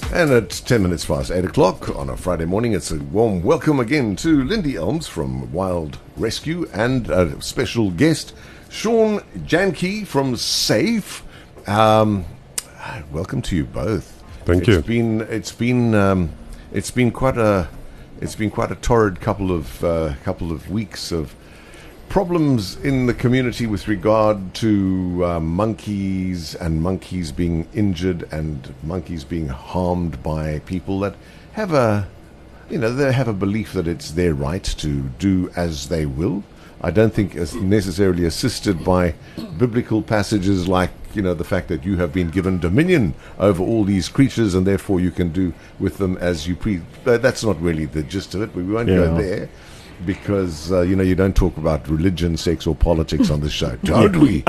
And at 10 minutes past 8 o'clock on a Friday morning, it's a warm welcome again to Lindy Elms from Wild Rescue and a special guest, Sean Janke from SAFE. Welcome to you both. Thank you. It's been quite a torrid couple of weeks of problems in the community with regard to monkeys and monkeys being injured and monkeys being harmed by people that have they have a belief that it's their right to do as they will. I don't think it's necessarily assisted by biblical passages like, the fact that you have been given dominion over all these creatures and therefore you can do with them as you please. That's not really the gist of it. We won't go there. Because, you don't talk about religion, sex, or politics on the show, don't we?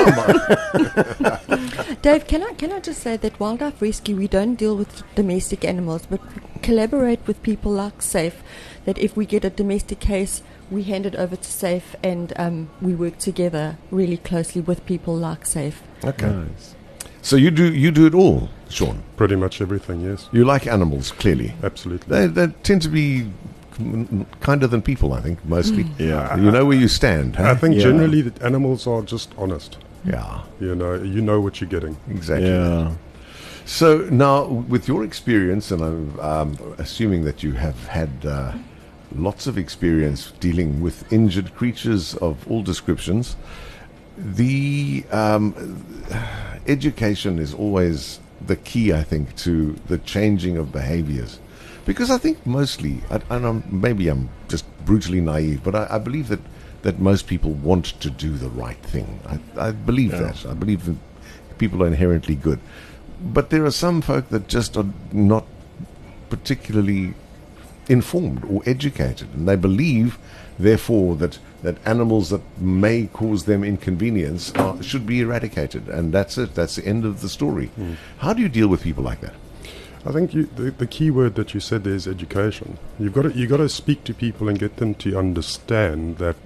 Oh, my. Dave, can I just say that Wildlife Rescue, we don't deal with domestic animals, but we collaborate with people like SAFE, that if we get a domestic case, we hand it over to SAFE, and we work together really closely with people like SAFE. Okay. Nice. So you do it all, Sean? Pretty much everything, yes. You like animals, clearly. Absolutely. They tend to be kinder than people, I think, mostly. Yeah. You know where you stand, huh? I think generally that animals are just honest. Yeah. You know what you're getting. Exactly. Yeah. So now, with your experience, and I'm assuming that you have had lots of experience dealing with injured creatures of all descriptions, the education is always the key, I think, to the changing of behaviors. Because I think mostly, maybe I'm just brutally naive, but I believe that most people want to do the right thing. I believe that. I believe that people are inherently good. But there are some folk that just are not particularly informed or educated, and they believe, therefore, that animals that may cause them inconvenience should be eradicated, and that's it. That's the end of the story. How do you deal with people like that? I think the key word that you said there is education. You've got to speak to people and get them to understand that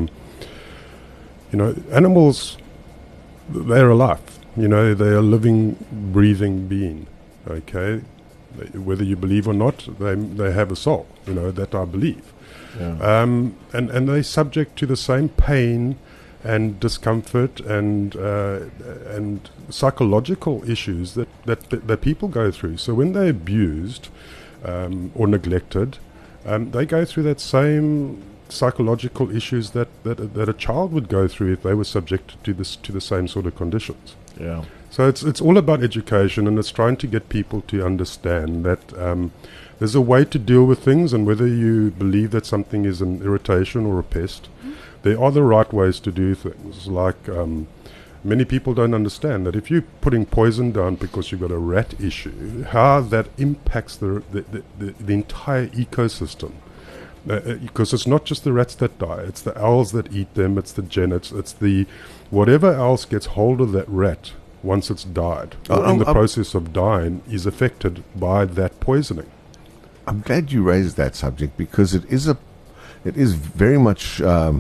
animals, they're alive. They're a living, breathing being. Okay, whether you believe or not, they have a soul. That I believe. Yeah. And they're subject to the same pain and discomfort and psychological issues that people go through. So when they're abused or neglected, they go through that same psychological issues that a child would go through if they were subjected to the same sort of conditions. Yeah. So it's all about education, and it's trying to get people to understand that there's a way to deal with things, and whether you believe that something is an irritation or a pest, there are the right ways to do things. Like many people don't understand that if you're putting poison down because you've got a rat issue, how that impacts the entire ecosystem. Because it's not just the rats that die, it's the owls that eat them, it's the genets, it's the whatever else gets hold of that rat once it's died, or in the process of dying, is affected by that poisoning. I'm glad you raised that subject, because it is very much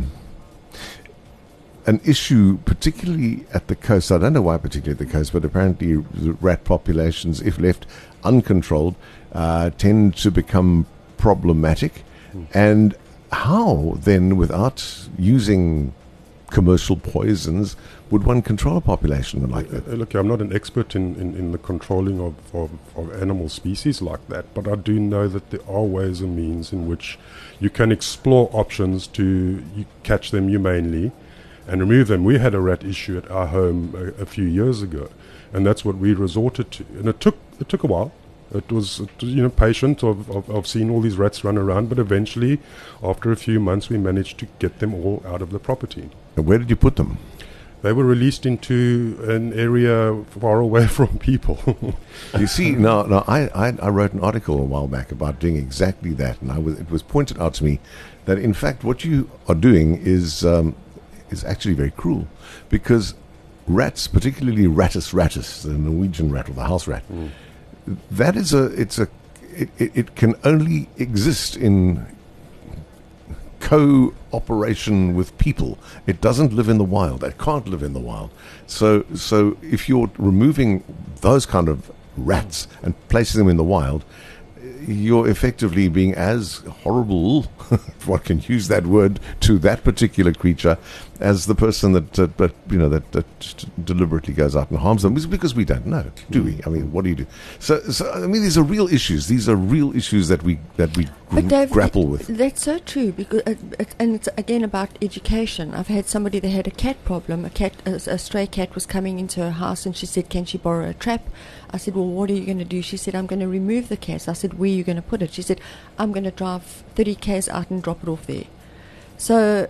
an issue, particularly at the coast. I don't know why particularly at the coast, but apparently rat populations, if left uncontrolled, tend to become problematic. And how then, without using commercial poisons, would one control a population like that? Look, I'm not an expert in the controlling of animal species like that, but I do know that there are ways and means in which you can explore options to catch them humanely and remove them. We had a rat issue at our home a few years ago, and that's what we resorted to. And it took a while. It was patient of seeing all these rats run around, but eventually, after a few months, we managed to get them all out of the property. And where did you put them? They were released into an area far away from people. You see, now I wrote an article a while back about doing exactly that, and it was pointed out to me that in fact what you are doing is actually very cruel, because rats, particularly Rattus rattus, the Norwegian rat or the house rat, that is it can only exist in cooperation with people. It doesn't live in the wild. It can't live in the wild. So if you're removing those kind of rats and placing them in the wild, you're effectively being as horrible, if one can use that word, to that particular creature as the person that deliberately goes out and harms them. It's because we don't know, do we? I mean, what do you do? So I mean, these are real issues. These are real issues that we Dave, grapple with. That's so true, because and it's again about education. I've had somebody that had a cat problem. A stray cat was coming into her house, and she said, "Can she borrow a trap?" I said, "Well, what are you going to do?" She said, "I'm going to remove the cat." I said, "Where are you going to put it?" She said, "I'm going to drive 30 k's out and drop it off there." So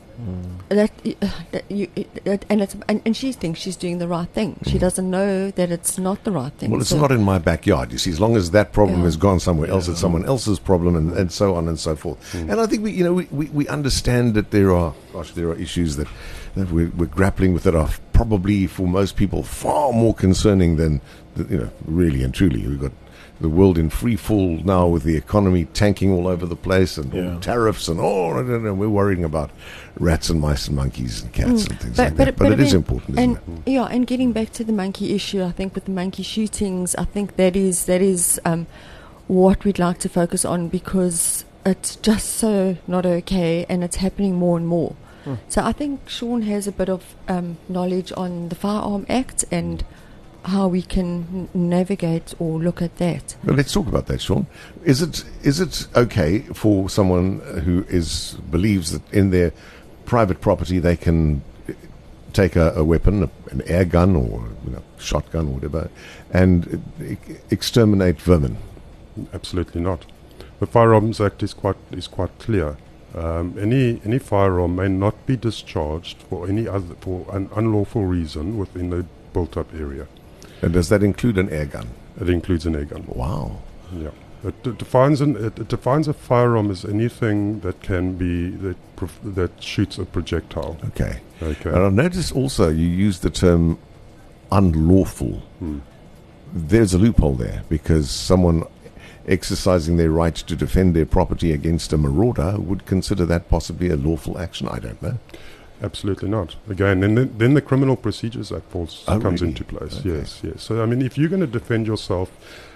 and she thinks she's doing the right thing. She doesn't know that it's not the right thing. Well, it's not in my backyard. You see, as long as that problem has gone somewhere else, it's someone else's problem, and so on and so forth. And I think we understand that there are issues that we're grappling with that are probably for most people far more concerning than really and truly. We've got the world in free fall now, with the economy tanking all over the place, and all tariffs and I don't know. We're worrying about rats and mice and monkeys and cats and things like that. But it is important, isn't it? Yeah, and getting back to the monkey issue, I think with the monkey shootings, I think that is what we'd like to focus on, because it's just so not okay, and it's happening more and more. So I think Sean has a bit of knowledge on the Firearm Act and how we can navigate or look at that. Well, let's talk about that, Sean. Is it okay for someone who believes that in their private property they can take a weapon, an air gun or shotgun or whatever, and exterminate vermin? Absolutely not. The Firearms Act is quite clear. Any firearm may not be discharged for an unlawful reason within the built-up area. And does that include an air gun? It includes an air gun. Wow. Yeah. It defines a firearm as anything that can be that shoots a projectile. Okay. And I noticed also you used the term unlawful. There's a loophole there, because someone exercising their right to defend their property against a marauder would consider that possibly a lawful action. I don't know. Absolutely not. Again, then the Criminal Procedures Act comes into place. Okay. Yes. So, I mean, if you're going to defend yourself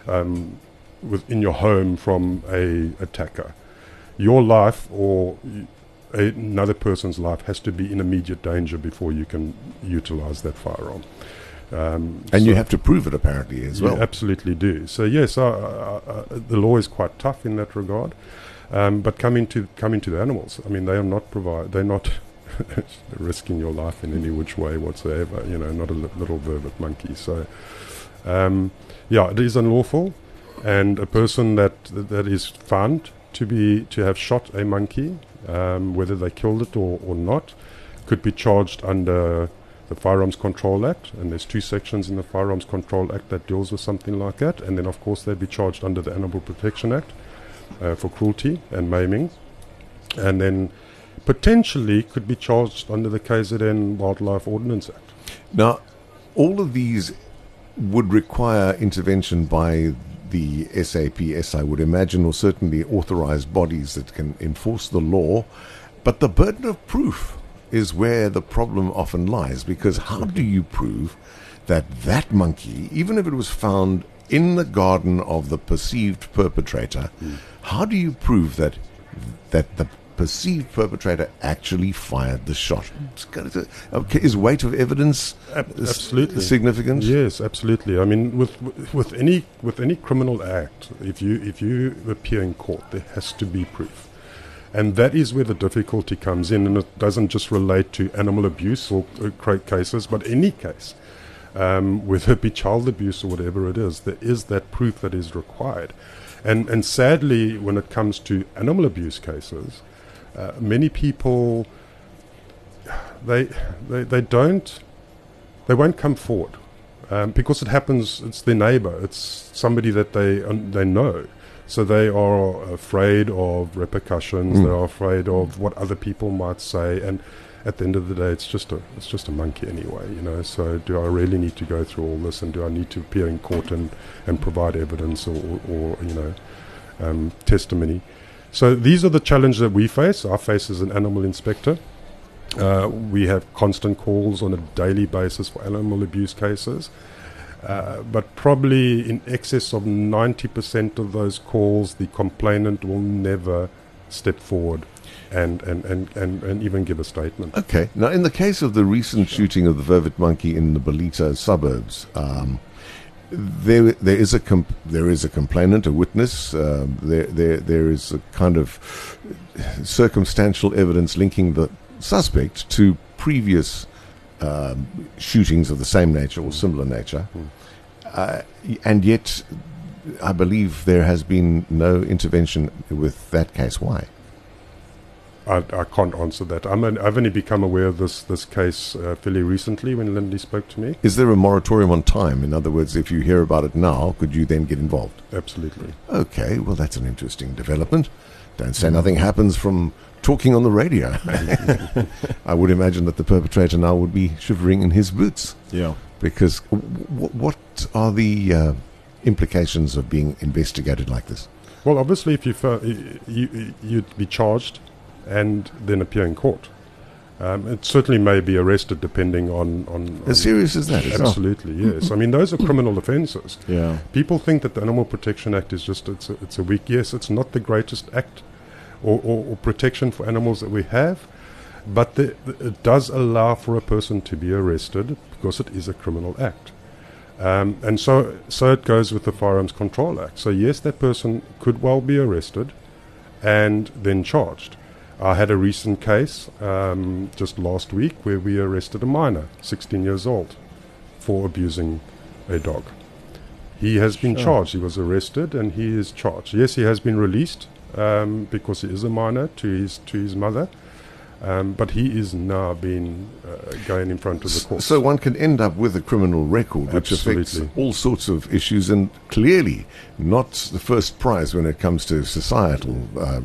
within your home from a attacker, your life or another person's life has to be in immediate danger before you can utilize that firearm. And you have to prove it, apparently, as well. You absolutely do. So, yes, the law is quite tough in that regard. But coming to the animals, I mean, they're not risking your life in any which way whatsoever, not a little vervet monkey. So, it is unlawful, and a person that is found to have shot a monkey, whether they killed it or not, could be charged under the Firearms Control Act, and there's 2 sections in the Firearms Control Act that deals with something like that, and then of course they'd be charged under the Animal Protection Act for cruelty and maiming, and then potentially could be charged under the KZN Wildlife Ordinance Act. Now, all of these would require intervention by the SAPS, I would imagine, or certainly authorized bodies that can enforce the law, but the burden of proof is where the problem often lies, because how do you prove that monkey, even if it was found in the garden of the perceived perpetrator, how do you prove that the perceived perpetrator actually fired the shot? Is weight of evidence absolutely significant? Yes, absolutely. I mean, with any criminal act, if you appear in court, there has to be proof. And that is where the difficulty comes in, and it doesn't just relate to animal abuse or cases, but any case, whether it be child abuse or whatever it is, there is that proof that is required. And sadly, when it comes to animal abuse cases, many people they won't come forward because it happens. It's their neighbour. It's somebody that they know. So they are afraid of repercussions. They're afraid of what other people might say, and at the end of the day, it's just a monkey anyway, So do I really need to go through all this, and do I need to appear in court and provide evidence or testimony? So these are the challenges that we face. I face as an animal inspector. We have constant calls on a daily basis for animal abuse cases. But probably in excess of 90% of those calls, the complainant will never step forward and even give a statement. Okay. Now, in the case of the recent shooting of the vervet monkey in the Belita suburbs, there is a complainant, a witness. There is a kind of circumstantial evidence linking the suspect to previous shootings of the same nature or similar nature, and yet I believe there has been no intervention with that case. Why? I can't answer that. I've only become aware of this case fairly recently when Lindy spoke to me. Is there a moratorium on time? In other words, if you hear about it now, could you then get involved? Absolutely. Okay, well, that's an interesting development. Don't say nothing happens from talking on the radio. I would imagine that the perpetrator now would be shivering in his boots. Yeah. Because what are the implications of being investigated like this? Well, obviously, if you'd be charged and then appear in court. It certainly may be arrested depending on As serious as that? Absolutely, yes. I mean, those are criminal offences. Yeah. People think that the Animal Protection Act is just, it's a weak, yes, it's not the greatest act or protection for animals that we have, but it does allow for a person to be arrested because it is a criminal act. And so it goes with the Firearms Control Act. So yes, that person could well be arrested and then charged. I had a recent case just last week where we arrested a minor, 16 years old, for abusing a dog. He has been charged. He was arrested and he is charged. Yes, he has been released because he is a minor to his mother, but he is now going in front of the court. So one can end up with a criminal record, which affects all sorts of issues, and clearly not the first prize when it comes to societal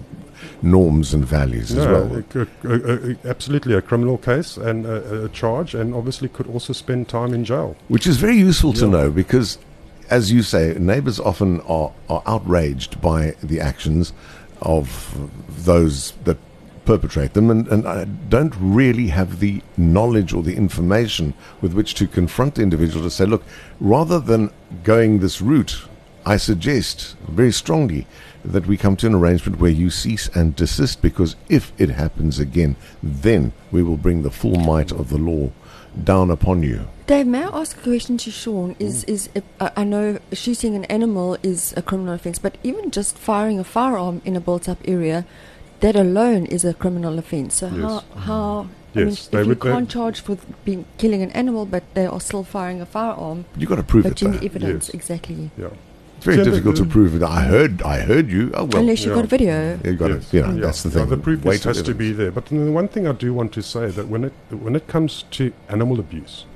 norms and values as well. Absolutely, a criminal case and a charge, and obviously could also spend time in jail. Which is very useful to know because, as you say, neighbours often are outraged by the actions of those that perpetrate them and don't really have the knowledge or the information with which to confront the individual to say, look, rather than going this route, I suggest very strongly that we come to an arrangement where you cease and desist, because if it happens again, then we will bring the full might of the law down upon you. Dave, may I ask a question to Sean? I know shooting an animal is a criminal offence, but even just firing a firearm in a built-up area, that alone is a criminal offence. So yes. how Yes, I mean, if you can't charge for killing an animal, but they are still firing a firearm. You've got to prove it. But you need evidence, exactly. Yeah. It's very difficult to prove it. I heard you. Oh, well. Unless you've got video. You've got it. That's the thing. The proof has to be there. But the one thing I do want to say that when it comes to animal abuse,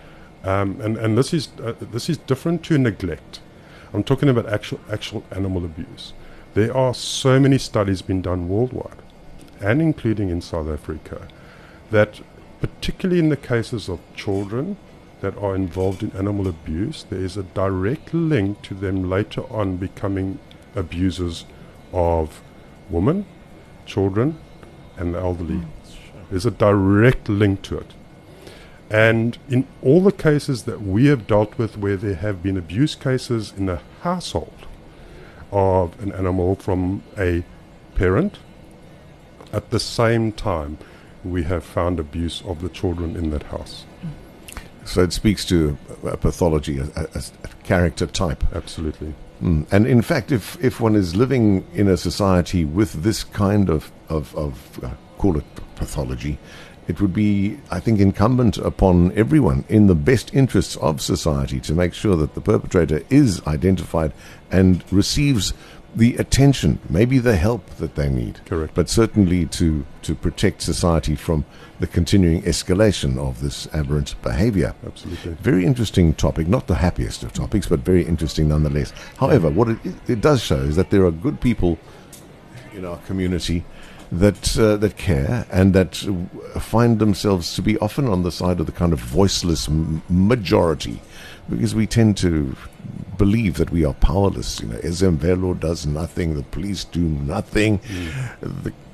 and this is different to neglect. I'm talking about actual animal abuse. There are so many studies being done worldwide, and including in South Africa, that particularly in the cases of children that are involved in animal abuse, there is a direct link to them later on becoming abusers of women, children, and the elderly. There's a direct link to it. And in all the cases that we have dealt with where there have been abuse cases in the household of an animal from a parent, at the same time we have found abuse of the children in that house. So it speaks to a pathology, a character type. Absolutely. And in fact, if one is living in a society with this kind of call it pathology, it would be, I think, incumbent upon everyone in the best interests of society to make sure that the perpetrator is identified and receives the attention, maybe the help that they need. Correct. But certainly to protect society from the continuing escalation of this aberrant behavior. Absolutely. Very interesting topic, not the happiest of topics, but very interesting nonetheless. However, what it does show is that there are good people in our community that care and that find themselves to be often on the side of the kind of voiceless majority, because we tend to believe that we are powerless. Ezemvelo does nothing, the police do nothing,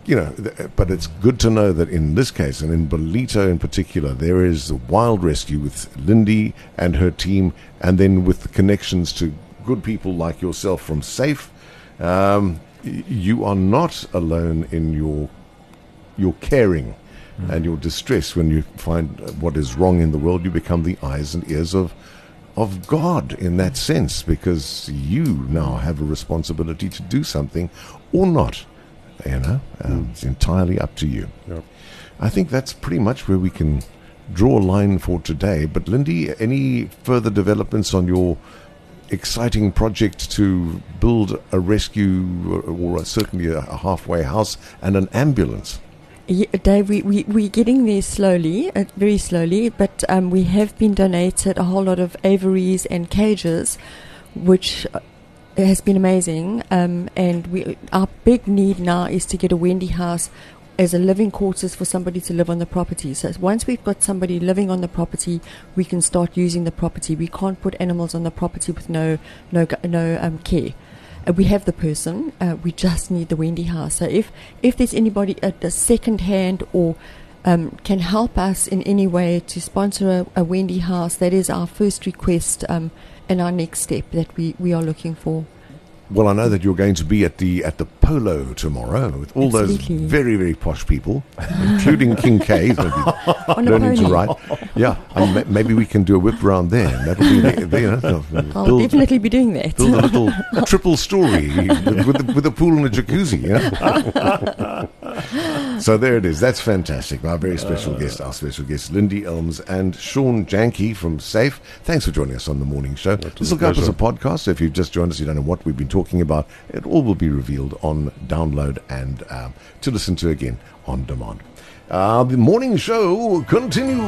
but it's good to know that in this case, and in Bolito in particular, there is a wild rescue with Lindy and her team, and then with the connections to good people like yourself from SAFE. You are not alone in your caring and your distress. When you find what is wrong in the world, you become the eyes and ears of God in that sense, because you now have a responsibility to do something or not. It's entirely up to you. Yep. I think that's pretty much where we can draw a line for today. But Lindy, any further developments on your exciting project to build a rescue or certainly a halfway house and an ambulance? Yeah, Dave, we're getting there slowly, very slowly, but we have been donated a whole lot of aviaries and cages, which has been amazing. And our big need now is to get a Wendy house as a living quarters for somebody to live on the property. So once we've got somebody living on the property, we can start using the property. We can't put animals on the property with no care. We have the person. We just need the Wendy house. So if there's anybody at the second hand or can help us in any way to sponsor a Wendy house, that is our first request and our next step that we are looking for. Well, I know that you're going to be at the Polo tomorrow with all those very, very posh people, including King K. On a learning pony. to ride. Yeah, and maybe we can do a whip round there. That'll be, I'll definitely be doing that. build a little triple story with a pool and a jacuzzi. So there it is. That's fantastic. Our very special guest, Lindy Elms and Sean Janke from SAFE. Thanks for joining us on the morning show. This will go up as a podcast. So if you've just joined us, you don't know what we've been talking about. It all will be revealed on download and to listen to again on demand. The morning show continues.